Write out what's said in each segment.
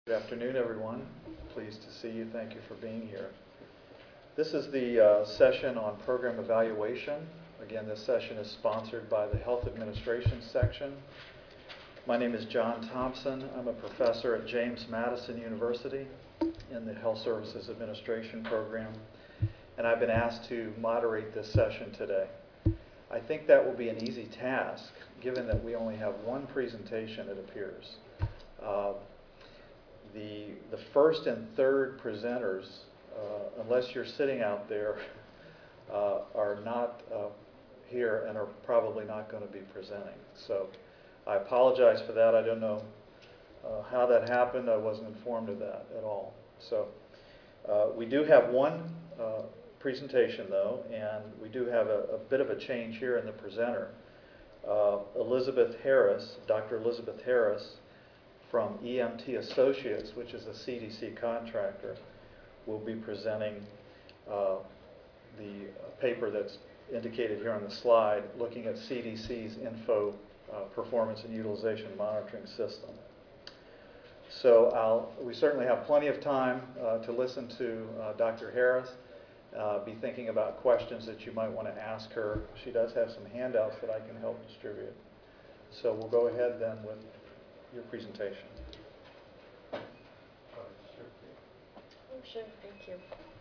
Good afternoon, everyone. Pleased to see you. Thank you for being here. This is the session on program evaluation. Again, this session is sponsored by the Health Administration section. My name is John Thompson. I'm a professor at James Madison University in the Health Services Administration program, and I've been asked to moderate this session today. I think that will be an easy task, given that we only have one presentation, it appears. The first and third presenters, unless you're sitting out there, are not here and are probably not going to be presenting. So I apologize for that. I don't know how that happened. I wasn't informed of that at all. So we do have one presentation, though, and we do have a bit of a change here in the presenter. Elizabeth Harris, Dr. Elizabeth Harris, from EMT Associates, which is a CDC contractor, will be presenting the paper that's indicated here on the slide, looking at CDC's info performance and utilization monitoring system. So we certainly have plenty of time to listen to Dr. Harris, be thinking about questions that you might want to ask her. She does have some handouts that I can help distribute. So we'll go ahead then with your presentation. Oh, sure, thank you.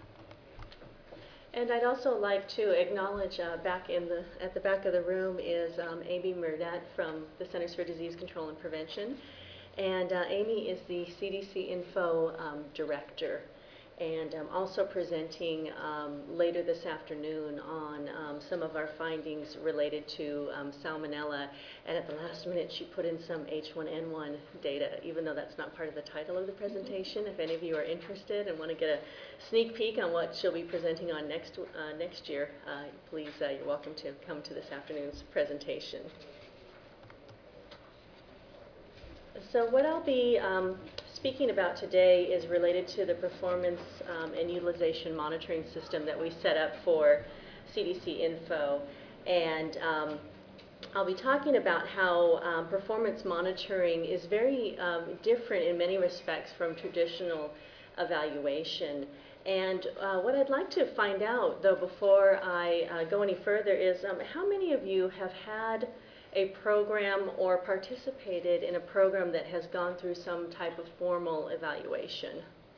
And I'd also like to acknowledge at the back of the room is Amy Murdett from the Centers for Disease Control and Prevention. And Amy is the CDC Info Director, and also presenting later this afternoon on some of our findings related to Salmonella. And at the last minute, she put in some H1N1 data, even though that's not part of the title of the presentation. If any of you are interested and want to get a sneak peek on what she'll be presenting on next year, please, you're welcome to come to this afternoon's presentation. So what I'll be speaking about today is related to the performance and utilization monitoring system that we set up for CDC Info. And I'll be talking about how performance monitoring is very different in many respects from traditional evaluation. And what I'd like to find out, though, before I go any further is how many of you have had a program or participated in a program that has gone through some type of formal evaluation?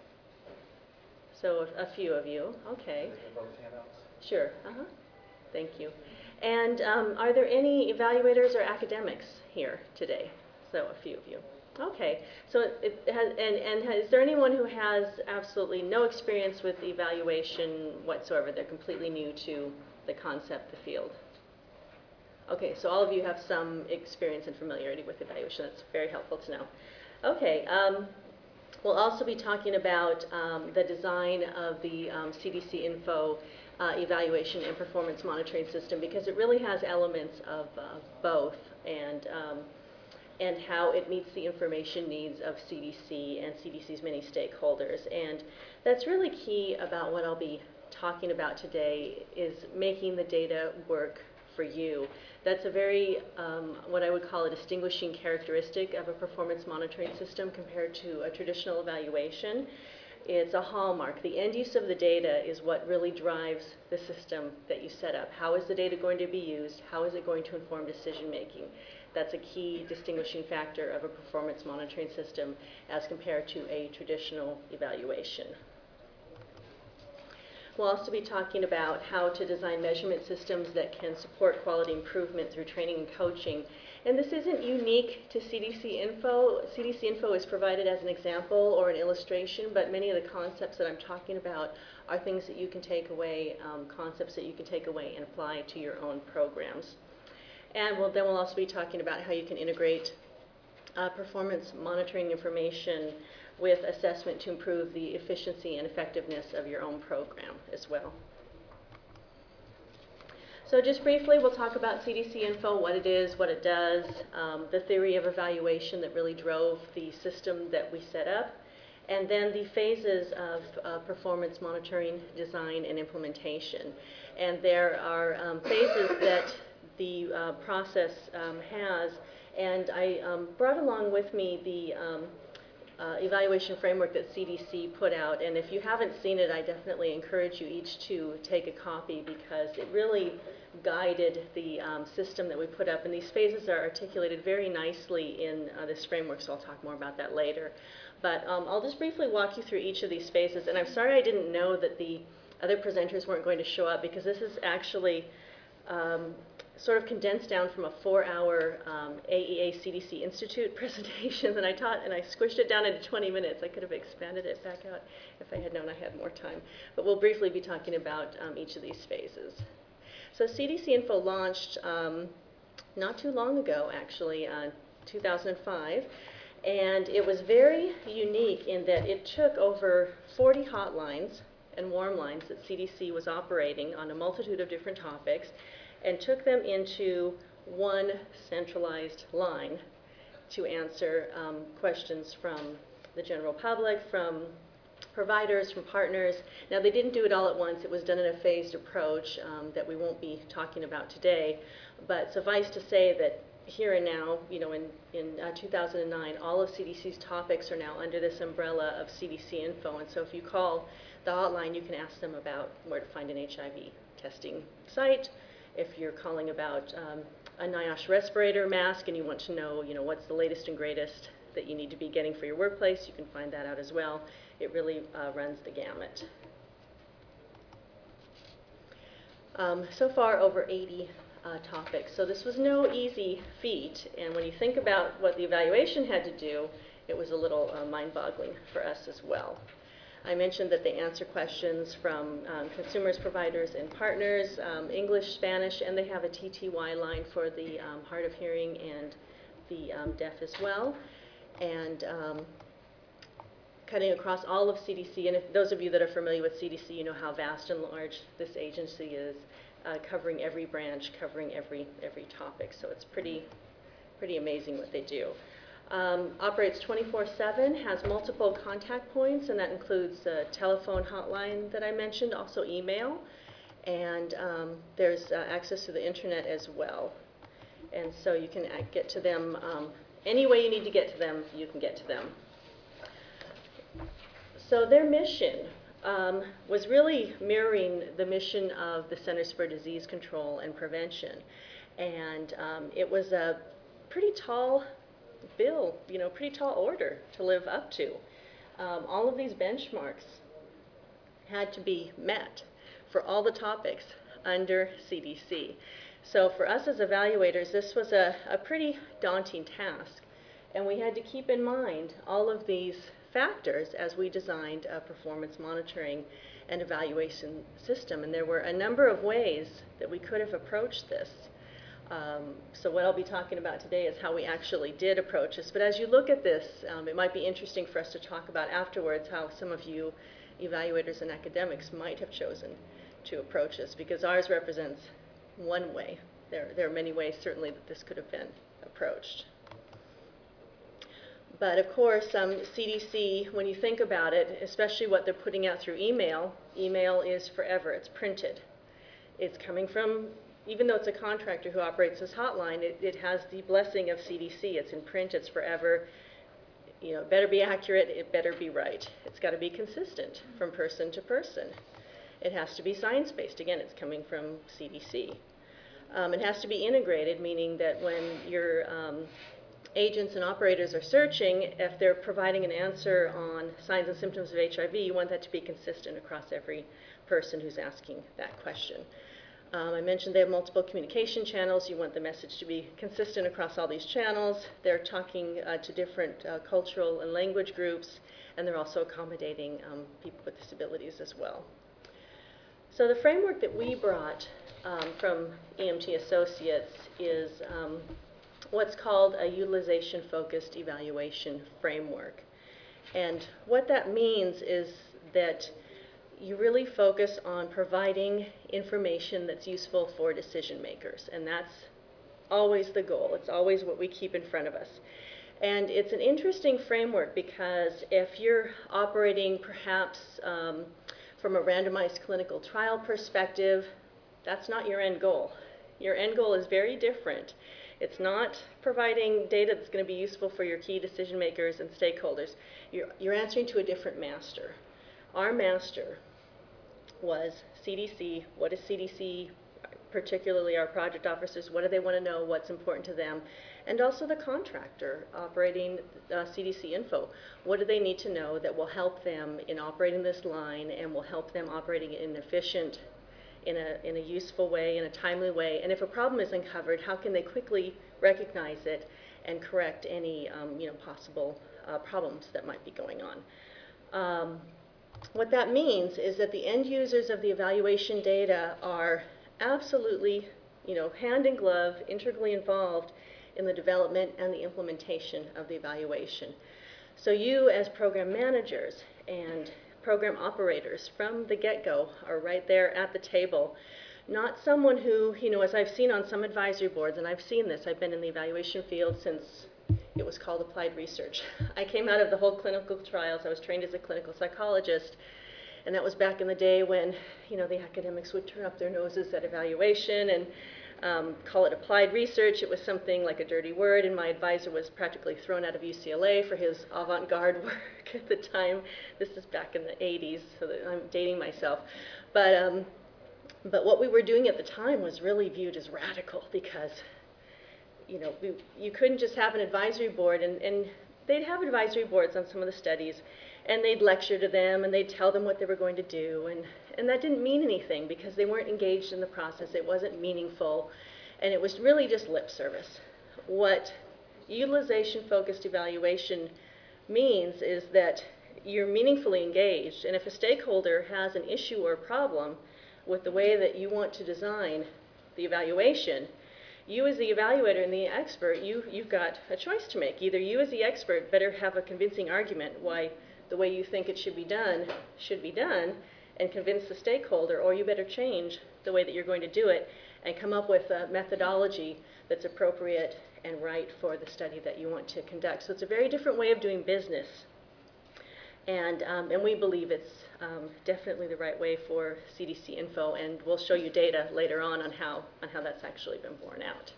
So a few of you, okay. Sure, thank you. And are there any evaluators or academics here today? So a few of you. Okay, so is there anyone who has absolutely no experience with evaluation whatsoever? They're completely new to the concept, the field? Okay, so all of you have some experience and familiarity with evaluation. That's very helpful to know. Okay, we'll also be talking about the design of the CDC Info evaluation and performance monitoring system, because it really has elements of both, and how it meets the information needs of CDC and CDC's many stakeholders. And that's really key about what I'll be talking about today, is making the data work for you. That's a very, what I would call a distinguishing characteristic of a performance monitoring system compared to a traditional evaluation. It's a hallmark. The end use of the data is what really drives the system that you set up. How is the data going to be used? How is it going to inform decision making? That's a key distinguishing factor of a performance monitoring system as compared to a traditional evaluation. We'll also be talking about how to design measurement systems that can support quality improvement through training and coaching. And this isn't unique to CDC Info. CDC Info is provided as an example or an illustration, but many of the concepts that I'm talking about are things that you can take away, concepts that you can take away and apply to your own programs. And then we'll also be talking about how you can integrate performance monitoring information with assessment to improve the efficiency and effectiveness of your own program as well. So just briefly, we'll talk about CDC Info, what it is, what it does, the theory of evaluation that really drove the system that we set up, and then the phases of performance monitoring, design, and implementation. And there are phases that the process has, and I brought along with me evaluation framework that CDC put out. And if you haven't seen it, I definitely encourage you each to take a copy because it really guided the system that we put up. And these phases are articulated very nicely in this framework, so I'll talk more about that later. But I'll just briefly walk you through each of these phases. And I'm sorry I didn't know that the other presenters weren't going to show up because this is actually sort of condensed down from a 4-hour AEA CDC Institute presentation that I taught, and I squished it down into 20 minutes. I could have expanded it back out if I had known I had more time. But we'll briefly be talking about each of these phases. So CDC Info launched not too long ago, actually, 2005. And it was very unique in that it took over 40 hotlines and warm lines that CDC was operating on a multitude of different topics and took them into one centralized line to answer questions from the general public, from providers, from partners. Now, they didn't do it all at once. It was done in a phased approach that we won't be talking about today. But suffice to say that here and now, you know, in 2009, all of CDC's topics are now under this umbrella of CDC Info. And so if you call the hotline, you can ask them about where to find an HIV testing site. If you're calling about a NIOSH respirator mask and you want to know, you know, what's the latest and greatest that you need to be getting for your workplace, you can find that out as well. It really runs the gamut. So far, over 80 topics. So this was no easy feat. And when you think about what the evaluation had to do, it was a little mind-boggling for us as well. I mentioned that they answer questions from consumers, providers, and partners, English, Spanish, and they have a TTY line for the hard of hearing and the deaf as well. And cutting across all of CDC, and if those of you that are familiar with CDC, you know how vast and large this agency is, covering every branch, covering every topic. So it's pretty amazing what they do. Operates 24/7, has multiple contact points, and that includes the telephone hotline that I mentioned, also email, and there's access to the internet as well. And so you can get to them any way you need to get to them, you can get to them. So their mission was really mirroring the mission of the Centers for Disease Control and Prevention. And it was a pretty tall bill, you know, pretty tall order to live up to. All of these benchmarks had to be met for all the topics under CDC. So for us as evaluators, this was a pretty daunting task. And we had to keep in mind all of these factors as we designed a performance monitoring and evaluation system. And there were a number of ways that we could have approached this. So what I'll be talking about today is how we actually did approach this. But as you look at this, it might be interesting for us to talk about afterwards how some of you evaluators and academics might have chosen to approach this, because ours represents one way. There are many ways, certainly, that this could have been approached. But of course, CDC, when you think about it, especially what they're putting out through email, email is forever. It's printed. It's coming from, even though it's a contractor who operates this hotline, it has the blessing of CDC. It's in print. It's forever. You know, it better be accurate. It better be right. It's got to be consistent from person to person. It has to be science-based. Again, it's coming from CDC. It has to be integrated, meaning that when your agents and operators are searching, if they're providing an answer on signs and symptoms of HIV, you want that to be consistent across every person who's asking that question. I mentioned they have multiple communication channels. You want the message to be consistent across all these channels. They're talking to different cultural and language groups, and they're also accommodating people with disabilities as well. So the framework that we brought from EMT Associates is what's called a utilization-focused evaluation framework. And what that means is that you really focus on providing information that's useful for decision makers, and that's always the goal. It's always what we keep in front of us. And it's an interesting framework because if you're operating perhaps from a randomized clinical trial perspective, that's not your end goal. Your end goal is very different. It's not providing data that's going to be useful for your key decision makers and stakeholders. You're answering to a different master. Our master was CDC. What is CDC, particularly our project officers, what do they want to know, what's important to them, and also the contractor operating CDC Info. What do they need to know that will help them in operating this line and will help them operating it in an efficient, in a useful way, in a timely way, and if a problem is uncovered, how can they quickly recognize it and correct any possible problems that might be going on. What that means is that the end users of the evaluation data are absolutely, hand in glove, integrally involved in the development and the implementation of the evaluation. So you as program managers and program operators from the get-go are right there at the table. Not someone who, as I've seen on some advisory boards, and I've seen this, I've been in the evaluation field since it was called applied research. I came out of the whole clinical trials. I was trained as a clinical psychologist, and that was back in the day when, the academics would turn up their noses at evaluation and call it applied research. It was something like a dirty word, and my advisor was practically thrown out of UCLA for his avant-garde work at the time. This is back in the 80s, so that I'm dating myself. But what we were doing at the time was really viewed as radical because, you couldn't just have an advisory board, and they'd have advisory boards on some of the studies, and they'd lecture to them, and they'd tell them what they were going to do, and that didn't mean anything because they weren't engaged in the process. It wasn't meaningful, and it was really just lip service. What utilization-focused evaluation means is that you're meaningfully engaged, and if a stakeholder has an issue or a problem with the way that you want to design the evaluation, you as the evaluator and the expert, you've got a choice to make. Either you as the expert better have a convincing argument why the way you think it should be done and convince the stakeholder, or you better change the way that you're going to do it and come up with a methodology that's appropriate and right for the study that you want to conduct. So it's a very different way of doing business. And we believe it's definitely the right way for CDC Info, and we'll show you data later on how that's actually been borne out.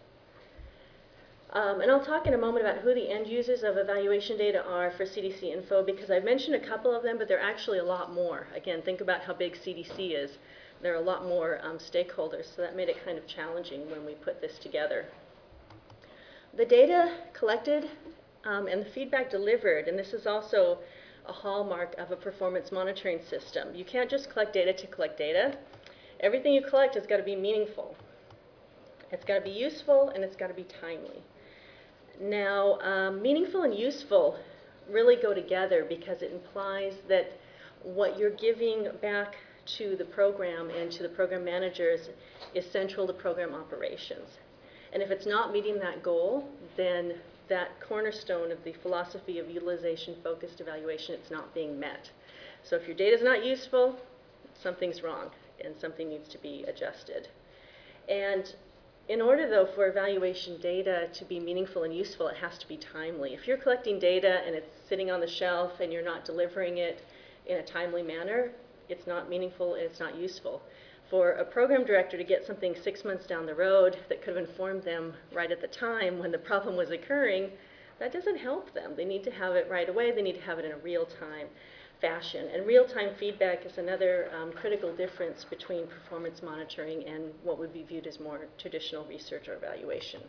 And I'll talk in a moment about who the end users of evaluation data are for CDC Info, because I've mentioned a couple of them, but there are actually a lot more. Again, think about how big CDC is. There are a lot more stakeholders, so that made it kind of challenging when we put this together. The data collected and the feedback delivered, and this is also a hallmark of a performance monitoring system. You can't just collect data to collect data. Everything you collect has got to be meaningful. It's got to be useful, and it's got to be timely. Now, meaningful and useful really go together because it implies that what you're giving back to the program and to the program managers is central to program operations. And if it's not meeting that goal, then that cornerstone of the philosophy of utilization-focused evaluation, it's not being met. So if your data is not useful, something's wrong, and something needs to be adjusted. And in order, though, for evaluation data to be meaningful and useful, it has to be timely. If you're collecting data and it's sitting on the shelf and you're not delivering it in a timely manner, it's not meaningful and it's not useful. For a program director to get something 6 months down the road that could have informed them right at the time when the problem was occurring, that doesn't help them. They need to have it right away. They need to have it in a real-time fashion. And real-time feedback is another critical difference between performance monitoring and what would be viewed as more traditional research or evaluation.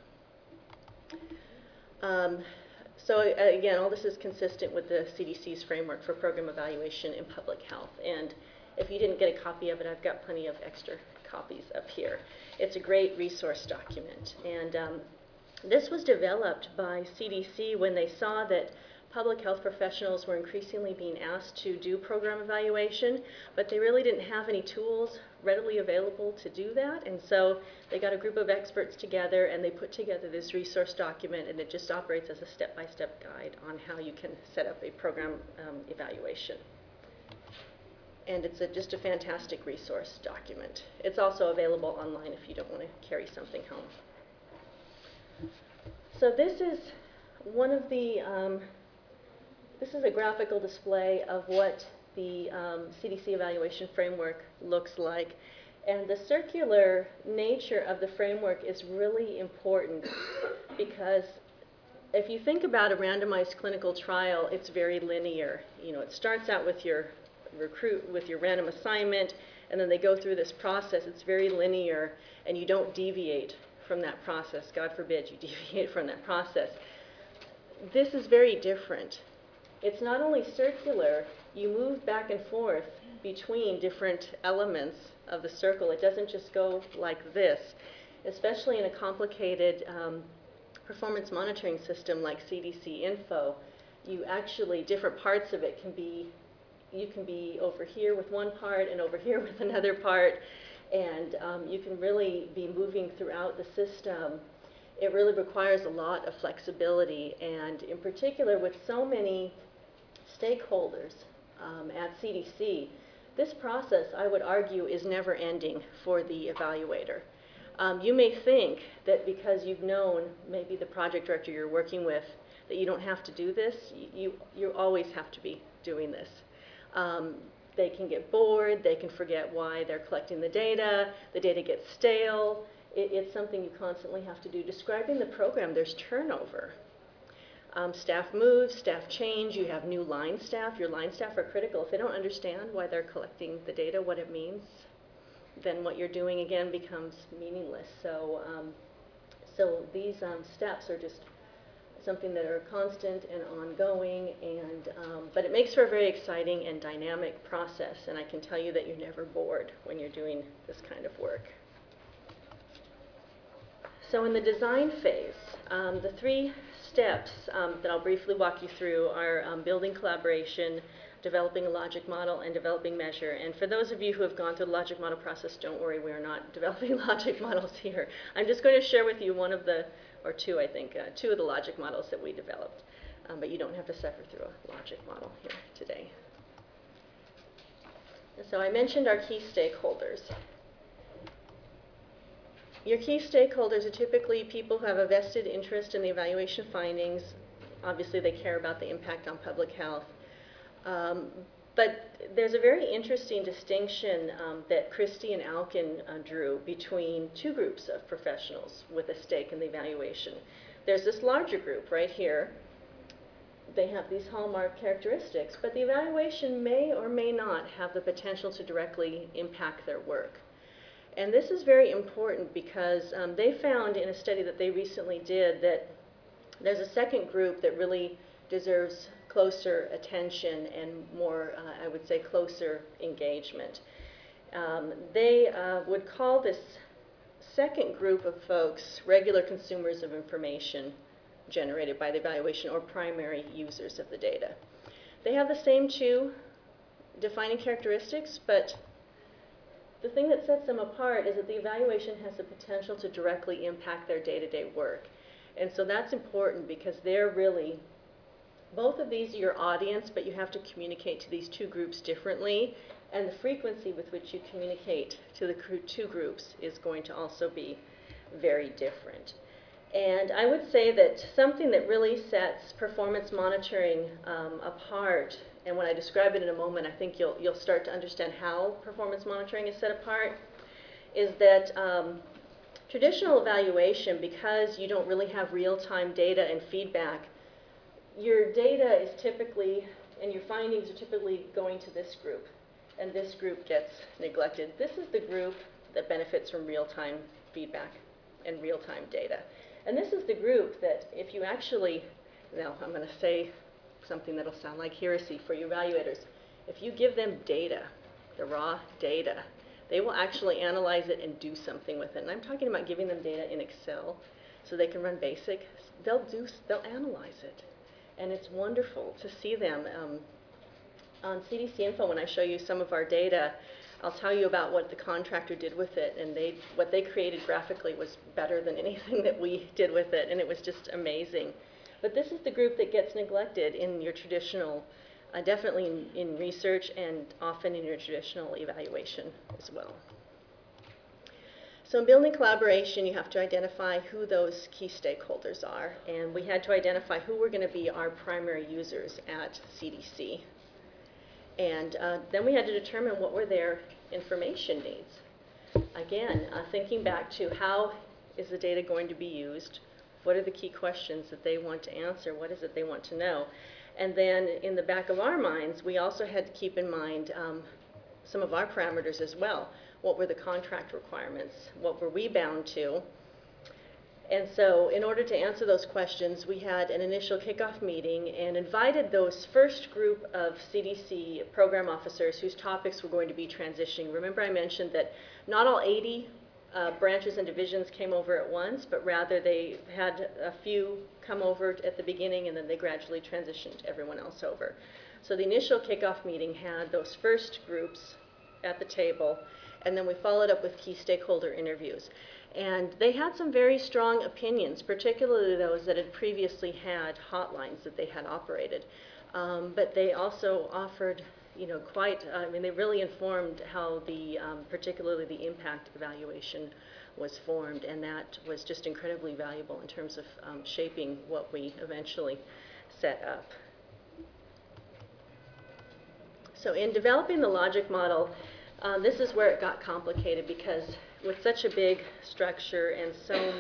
So again, all this is consistent with the CDC's framework for program evaluation in public health. And if you didn't get a copy of it, I've got plenty of extra copies up here. It's a great resource document. And this was developed by CDC when they saw that public health professionals were increasingly being asked to do program evaluation, but they really didn't have any tools readily available to do that. And so they got a group of experts together and they put together this resource document, and it just operates as a step-by-step guide on how you can set up a program evaluation. And it's just a fantastic resource document. It's also available online if you don't want to carry something home. So this is one of the, this is a graphical display of what the CDC evaluation framework looks like. And the circular nature of the framework is really important because if you think about a randomized clinical trial, it's very linear. You know, it starts out with your random assignment, and then they go through this process. It's very linear, and you don't deviate from that process. God forbid you deviate from that process. This is very different. It's not only circular, you move back and forth between different elements of the circle. It doesn't just go like this, especially in a complicated performance monitoring system like CDC Info. You actually, different parts of it can be, you can be over here with one part and over here with another part, and you can really be moving throughout the system. It really requires a lot of flexibility, and in particular with so many stakeholders at CDC, this process, I would argue, is never ending for the evaluator. You may think that because you've known maybe the project director you're working with that you don't have to do this. You always have to be doing this. They can get bored, they can forget why they're collecting the data gets stale. It's something you constantly have to do. Describing the program, there's turnover. Staff moves, staff change, you have new line staff. Your line staff are critical. If they don't understand why they're collecting the data, what it means, then what you're doing again becomes meaningless. So these steps are just something that are constant and ongoing, and but it makes for a very exciting and dynamic process, and I can tell you that you're never bored when you're doing this kind of work. So in the design phase, the 3 steps that I'll briefly walk you through are building collaboration, developing a logic model, and developing measure. And for those of you who have gone through the logic model process, don't worry, we are not developing logic models here. I'm just going to share with you one of the, or 2 I think, 2 of the logic models that we developed. But you don't have to suffer through a logic model here today. So I mentioned our key stakeholders. Your key stakeholders are typically people who have a vested interest in the evaluation findings. Obviously, they care about the impact on public health. But there's a very interesting distinction that Christie and Alkin drew between 2 groups of professionals with a stake in the evaluation. There's this larger group right here. They have these hallmark characteristics, but the evaluation may or may not have the potential to directly impact their work. And this is very important because they found in a study that they recently did that there's a second group that really deserves closer attention and more, I would say, closer engagement. They would call this second group of folks regular consumers of information generated by the evaluation or primary users of the data. They have the same 2 defining characteristics, but the thing that sets them apart is that the evaluation has the potential to directly impact their day-to-day work. And so that's important because they're really, both of these are your audience, but you have to communicate to these 2 groups differently, and the frequency with which you communicate to the 2 groups is going to also be very different. And I would say that something that really sets performance monitoring apart, and when I describe it in a moment, I think you'll start to understand how performance monitoring is set apart, is that traditional evaluation, because you don't really have real-time data and feedback, your data is typically, and your findings are typically going to this group, and this group gets neglected. This is the group that benefits from real-time feedback and real-time data. And this is the group that if you actually, now I'm going to say something that'll sound like heresy for you evaluators. If you give them data, the raw data, they will actually analyze it and do something with it. And I'm talking about giving them data in Excel so they can run basic. They'll analyze it. And it's wonderful to see them. On CDC Info, when I show you some of our data, I'll tell you about what the contractor did with it, and what they created graphically was better than anything that we did with it, and it was just amazing. But this is the group that gets neglected in your traditional, definitely in research and often in your traditional evaluation as well. So in building collaboration, you have to identify who those key stakeholders are, and we had to identify who were going to be our primary users at CDC. And then we had to determine what were their information needs. again, thinking back to how is the data going to be used, what are the key questions that they want to answer, what is it they want to know. And then in the back of our minds, we also had to keep in mind some of our parameters as well. What were the contract requirements? What were we bound to? And so in order to answer those questions, we had an initial kickoff meeting and invited those first group of CDC program officers whose topics were going to be transitioning. Remember I mentioned that not all 80 branches and divisions came over at once, but rather they had a few come over at the beginning and then they gradually transitioned everyone else over. So the initial kickoff meeting had those first groups at the table, and then we followed up with key stakeholder interviews. And they had some very strong opinions, particularly those that had previously had hotlines that they had operated. But they also offered, they really informed how particularly the impact evaluation was formed, and that was just incredibly valuable in terms of shaping what we eventually set up. So in developing the logic model, this is where it got complicated, because with such a big structure and so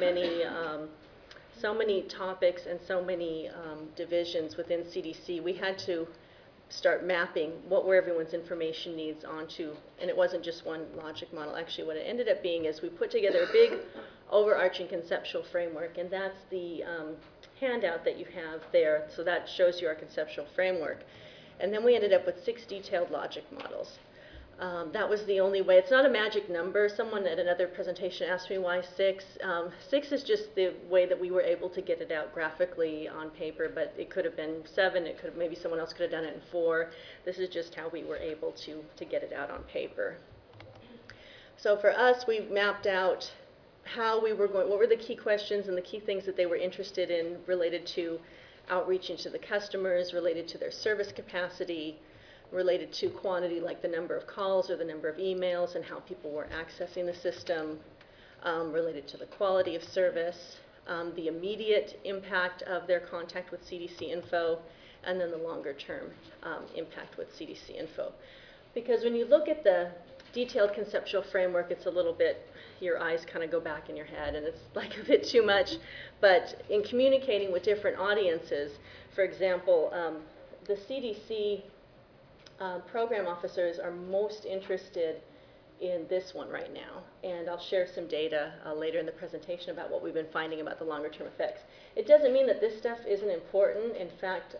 many topics and so many divisions within CDC, we had to start mapping what were everyone's information needs onto, and it wasn't just one logic model. Actually, what it ended up being is we put together a big overarching conceptual framework, and that's the handout that you have there. So that shows you our conceptual framework. And then we ended up with 6 detailed logic models. That was the only way. It's not a magic number. Someone at another presentation asked me why 6. 6 is just the way that we were able to get it out graphically on paper, but it could have been 7. It could have, maybe someone else could have done it in 4. This is just how we were able to get it out on paper. So for us, we mapped out how we were going, what were the key questions and the key things that they were interested in related to outreaching to the customers, related to their service capacity, related to quantity like the number of calls or the number of emails and how people were accessing the system, related to the quality of service, the immediate impact of their contact with CDC Info, and then the longer term impact with CDC Info. Because when you look at the detailed conceptual framework, it's a little bit, your eyes kind of go back in your head and it's like a bit too much. But in communicating with different audiences, for example, the CDC program officers are most interested in this one right now. And I'll share some data later in the presentation about what we've been finding about the longer term effects. It doesn't mean that this stuff isn't important. In fact,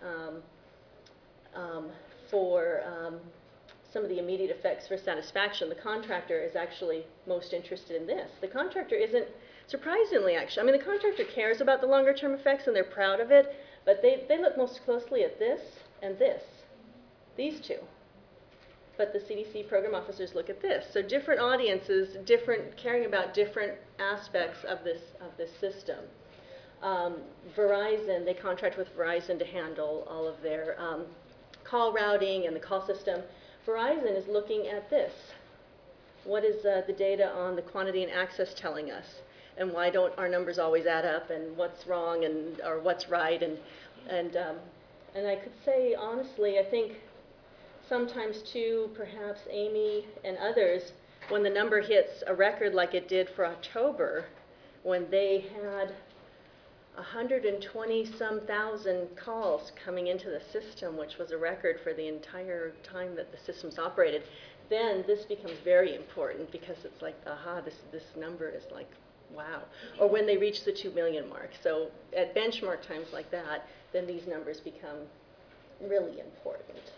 for some of the immediate effects for satisfaction, the contractor is actually most interested in this. The contractor isn't, surprisingly actually, I mean the contractor cares about the longer term effects and they're proud of it, but they look most closely at this and this, these two. But the CDC program officers look at this. So different audiences, caring about different aspects of this system. Verizon, they contract with Verizon to handle all of their call routing and the call system. Verizon is looking at this. What is the data on the quantity and access telling us? And why don't our numbers always add up? And what's wrong or what's right? And I could say honestly, I think sometimes too, perhaps Amy and others, when the number hits a record like it did for October, when they had 120-some thousand calls coming into the system, which was a record for the entire time that the system's operated, then this becomes very important because it's like, aha, this number is like, wow. Or when they reach the 2 million mark. So at benchmark times like that, then these numbers become really important.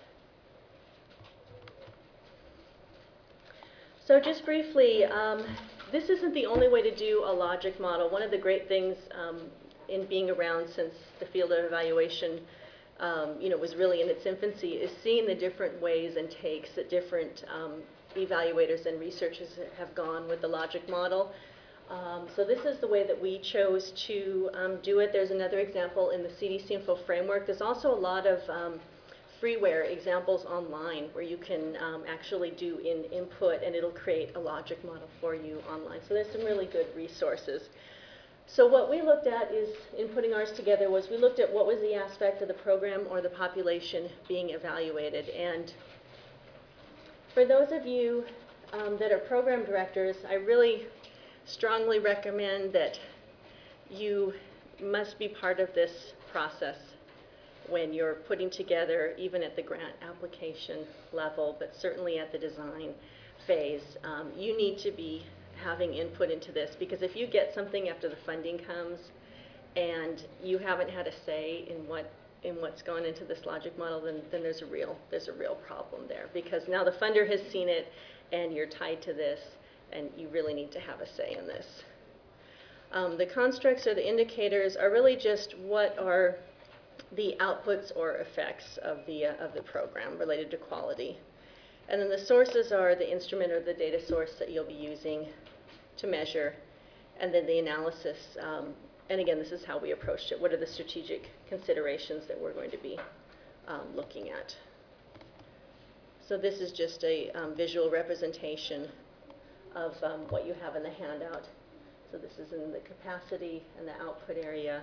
So just briefly, this isn't the only way to do a logic model. One of the great things in being around since the field of evaluation was really in its infancy is seeing the different ways and takes that different evaluators and researchers have gone with the logic model. So this is the way that we chose to do it. There's another example in the CDC Info framework. There's also a lot of freeware examples online where you can actually do input and it'll create a logic model for you online. So there's some really good resources. So what we looked at is, in putting ours together, was we looked at what was the aspect of the program or the population being evaluated. And for those of you that are program directors, I really strongly recommend that you must be part of this process when you're putting together, even at the grant application level, but certainly at the design phase. You need to be having input into this, because if you get something after the funding comes and you haven't had a say in what's gone into this logic model, then there's a real problem there, because now the funder has seen it and you're tied to this, and you really need to have a say in this. The constructs or the indicators are really just what are the outputs or effects of the program related to quality. And then the sources are the instrument or the data source that you'll be using to measure, and then the analysis. And again, this is how we approached it. What are the strategic considerations that we're going to be looking at? So this is just a visual representation of what you have in the handout. So this is in the capacity and the output area,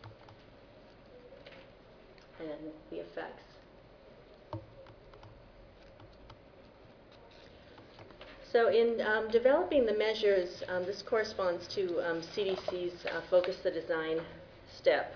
and the effects. So in developing the measures, this corresponds to CDC's Focus the Design step.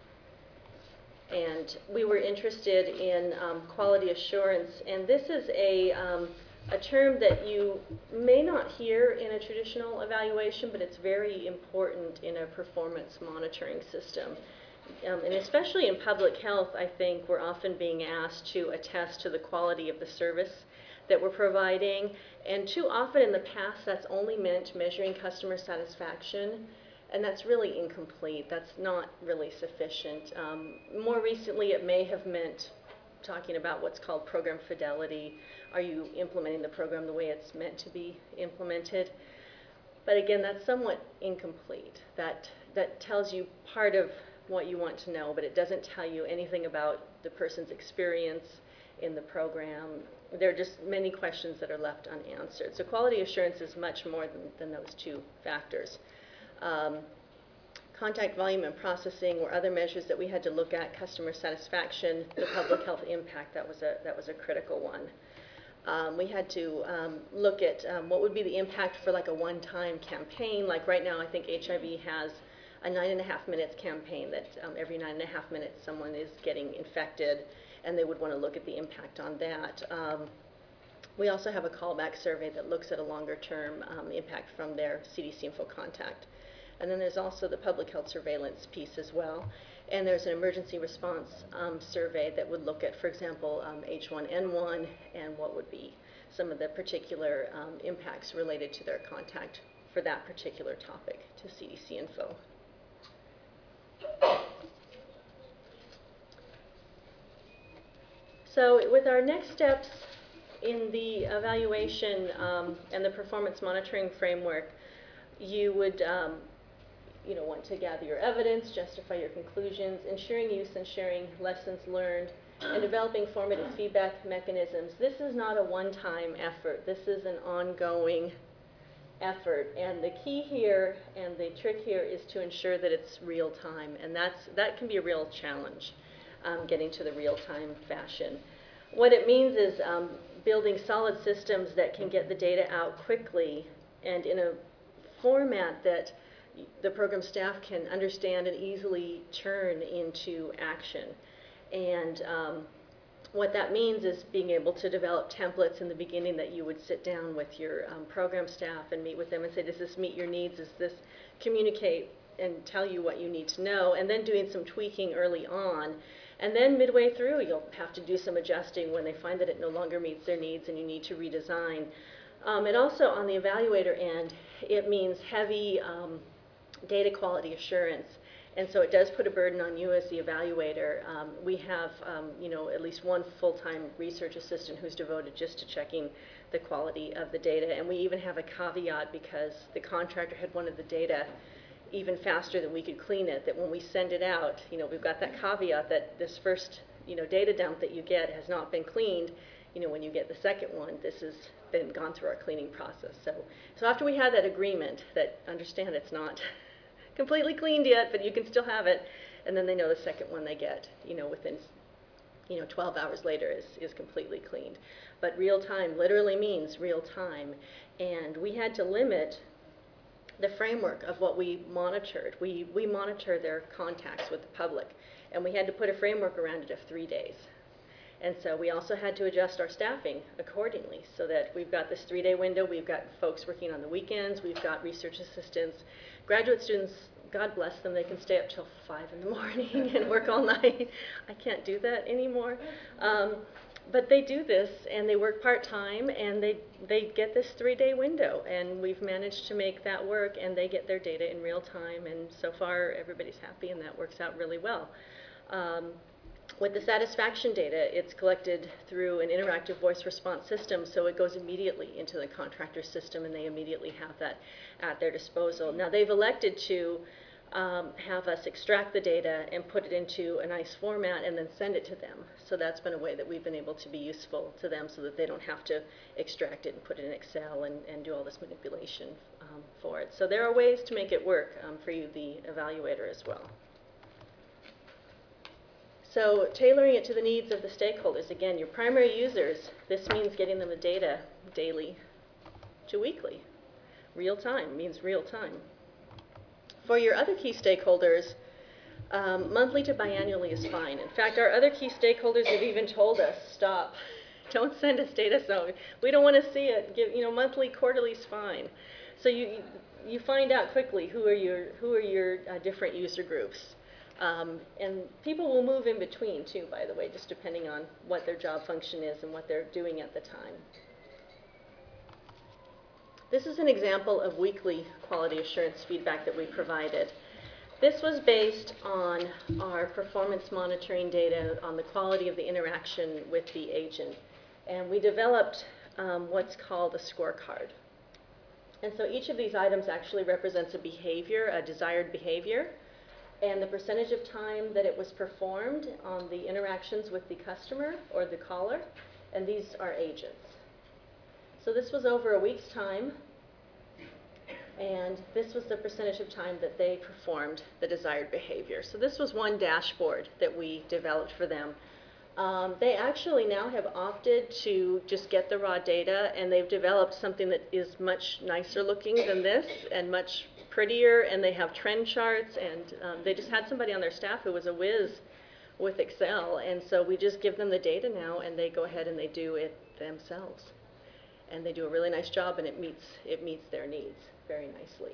And we were interested in quality assurance, and this is a term that you may not hear in a traditional evaluation, but it's very important in a performance monitoring system. And especially in public health, I think we're often being asked to attest to the quality of the service that we're providing. And too often in the past, that's only meant measuring customer satisfaction, and that's really incomplete. That's not really sufficient. More recently, it may have meant talking about what's called program fidelity. Are you implementing the program the way it's meant to be implemented? But again, that's somewhat incomplete. That tells you part of what you want to know, but it doesn't tell you anything about the person's experience in the program. There are just many questions that are left unanswered. So quality assurance is much more than those two factors. Contact volume and processing were other measures that we had to look at. Customer satisfaction, the public health impact, that was a critical one. We had to look at what would be the impact for like a one-time campaign. Like right now, I think HIV has a 9.5 minutes campaign that every 9.5 minutes someone is getting infected, and they would want to look at the impact on that. We also have a callback survey that looks at a longer-term impact from their CDC Info contact. And then there's also the public health surveillance piece as well. And there's an emergency response survey that would look at, for example, H1N1 and what would be some of the particular impacts related to their contact for that particular topic to CDC Info. So with our next steps in the evaluation and the performance monitoring framework, you would want to gather your evidence, justify your conclusions, ensuring use and sharing lessons learned, and developing formative feedback mechanisms. This is not a one-time effort. This is an ongoing effort. And the key here and the trick here is to ensure that it's real time. And that can be a real challenge, getting to the real-time fashion. What it means is building solid systems that can get the data out quickly and in a format that the program staff can understand and easily turn into action. And what that means is being able to develop templates in the beginning that you would sit down with your program staff and meet with them and say, does this meet your needs? Does this communicate and tell you what you need to know? And then doing some tweaking early on. And then midway through, you'll have to do some adjusting when they find that it no longer meets their needs and you need to redesign. And also on the evaluator end, it means heavy data quality assurance. And so it does put a burden on you as the evaluator. We have at least one full-time research assistant who's devoted just to checking the quality of the data. And we even have a caveat because the contractor had wanted the data even faster than we could clean it, that when we send it out, we've got that caveat that this first data dump that you get has not been cleaned. When you get the second one, this has been gone through our cleaning process. So after we had that agreement that understand it's not completely cleaned yet, but you can still have it, and then they know the second one they get, within 12 hours later is completely cleaned. But real time literally means real time. And we had to limit the framework of what we monitored. We monitor their contacts with the public, and we had to put a framework around it of 3 days. And so we also had to adjust our staffing accordingly, so that we've got this 3-day window, we've got folks working on the weekends, we've got research assistants. Graduate students, God bless them, they can stay up till 5 in the morning and work all night. I can't do that anymore. But they do this, and they work part-time, and they get this 3-day window, and we've managed to make that work, and they get their data in real time, and so far everybody's happy, and that works out really well. With the satisfaction data, it's collected through an interactive voice response system, so it goes immediately into the contractor system, and they immediately have that at their disposal. Now, they've elected to have us extract the data and put it into a nice format and then send it to them. So that's been a way that we've been able to be useful to them, so that they don't have to extract it and put it in Excel and do all this manipulation for it. So there are ways to make it work for you, the evaluator, as well. So tailoring it to the needs of the stakeholders. Again, your primary users, this means getting them the data daily to weekly. Real time means real time. For your other key stakeholders, monthly to biannually is fine. In fact, our other key stakeholders have even told us, stop, don't send us data, so we don't want to see it. Monthly, quarterly is fine. So you find out quickly who are your different user groups. And people will move in between too, by the way, just depending on what their job function is and what they're doing at the time. This is an example of weekly quality assurance feedback that we provided. This was based on our performance monitoring data on the quality of the interaction with the agent. And we developed what's called a scorecard. And so each of these items actually represents a behavior, a desired behavior, and the percentage of time that it was performed on the interactions with the customer or the caller, and these are agents. So this was over a week's time, and this was the percentage of time that they performed the desired behavior. So this was one dashboard that we developed for them. They actually now have opted to just get the raw data, and they've developed something that is much nicer looking than this and much prettier, and they have trend charts, and they just had somebody on their staff who was a whiz with Excel, and so we just give them the data now, and they go ahead and they do it themselves. And they do a really nice job, and it meets their needs very nicely.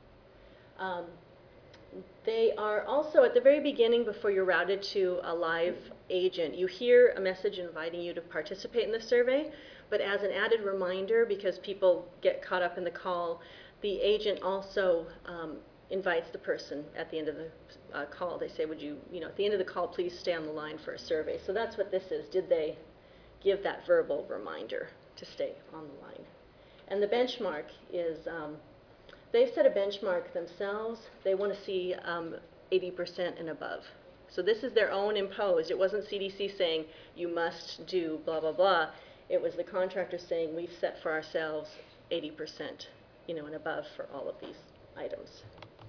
They are also, at the very beginning, before you're routed to a live agent, you hear a message inviting you to participate in the survey, but as an added reminder, because people get caught up in the call, the agent also invites the person at the end of the call. They say, would you, at the end of the call, please stay on the line for a survey. So that's what this is. Did they give that verbal reminder to stay on the line? And the benchmark is, they've set a benchmark themselves. They want to see 80% and above. So this is their own imposed. It wasn't CDC saying, you must do blah, blah, blah. It was the contractor saying, we've set for ourselves 80%, and above for all of these items.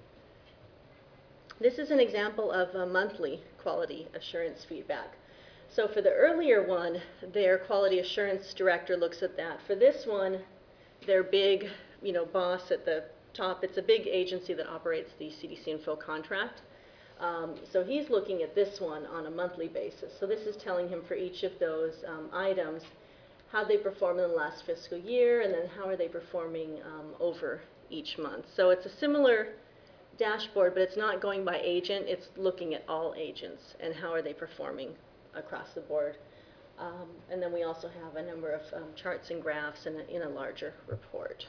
This is an example of a monthly quality assurance feedback. So for the earlier one, their quality assurance director looks at that. For this one, their big, boss at the top, it's a big agency that operates the CDC Info contract. So he's looking at this one on a monthly basis. So this is telling him for each of those items how they perform in the last fiscal year, and then how are they performing over each month. So it's a similar dashboard, but it's not going by agent. It's looking at all agents and how are they performing across the board. And then we also have a number of charts and graphs in a larger report.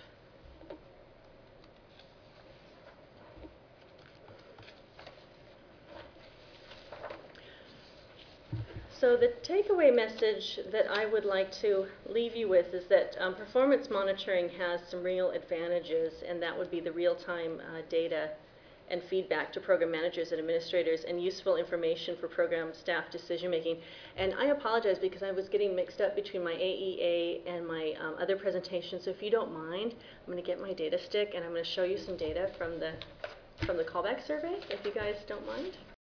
So the takeaway message that I would like to leave you with is that performance monitoring has some real advantages, and that would be the real-time data and feedback to program managers and administrators, and useful information for program staff decision-making. And I apologize because I was getting mixed up between my AEA and my other presentation, so if you don't mind, I'm going to get my data stick and I'm going to show you some data from the callback survey, if you guys don't mind.